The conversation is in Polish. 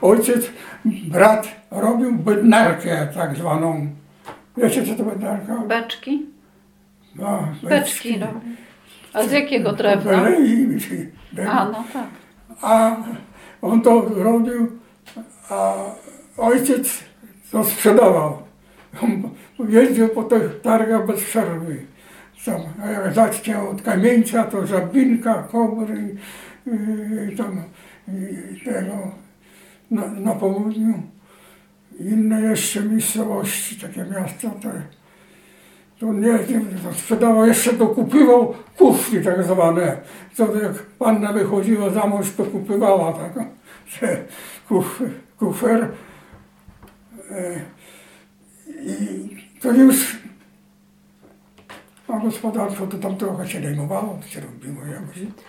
ojciec, brat robił bednarkę tak zwaną. Wiecie, co to bednarka? Beczki? No, Beczki robił. A z jakiego drewna? A, no tak. A on to robił, a ojciec to sprzedawał. On jeździł po tych targach bez przerwy. A jak zacznie od Kamieńca, to Żabinka, Kobry i tam i tego na południu. Inne jeszcze miejscowości, takie miasta, to nie, to sprzedawał, jeszcze to kupywał kufry tak zwane. Co jak panna wychodziła za mąż, to kupywała taką kufer. I to już, a gospodarstwo to tam trochę się zajmowało, to się robiło jakoś.